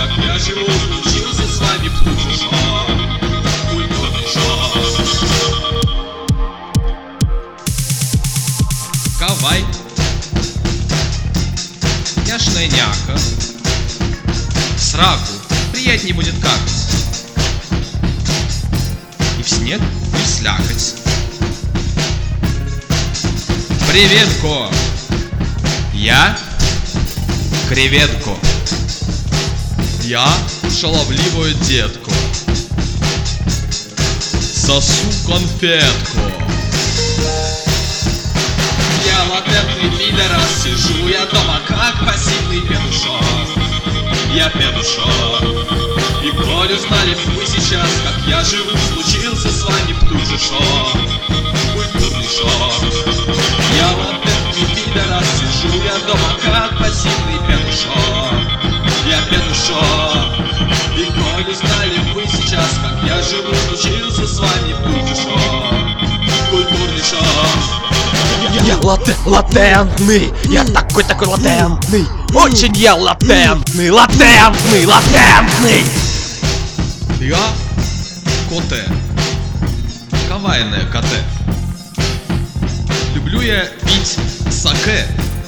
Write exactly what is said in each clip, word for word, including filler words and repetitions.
как я живу, случился с вами птуший шок, культурный шок. Кавай, няшная няка, сраку приятней будет какать. И в снег, и в слякоть. Приветко! Я креветку. Я шаловливую детку. Сосу конфетку. Я латентный пидорас, сижу я дома как пассивный петушок. Я петушок. И коль узнали вы сейчас, как я живу, случился с вами птуший шок, культурный шок. Я латентный пидорас, сижу я дома как пассивный петушок. Я петушок. И коль узнали вы сейчас, как я живу, случился с вами птуший шок, культурный шок. Я лате, латентный, я такой-такой латентный. Очень я латентный, латентный, латентный. Я коте. Кавайное коте. Люблю я пить саке.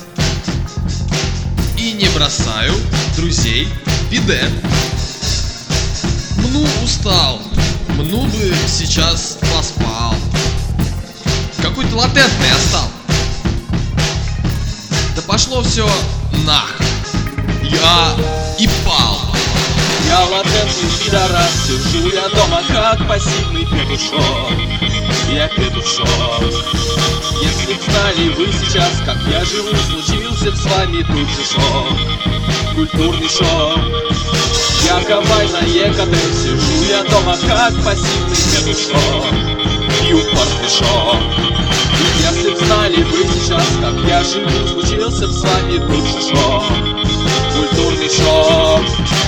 И не бросаю друзей в биде. Мну устал, мну бы сейчас поспал. Какой-то латентный я стал. Да пошло все нах. Я и пал. Я латентный пидорас, сижу я дома как пассивный петушок. Я петушок. Если б знали вы сейчас, как я живу, случился б с вами тут же шок, культурный шок. Я кавайное коте, сижу я дома как пассивный петушок. Пью портвишок. Если б знали вы сейчас, как я живу, случился б с вами тут же шок, культурный шок.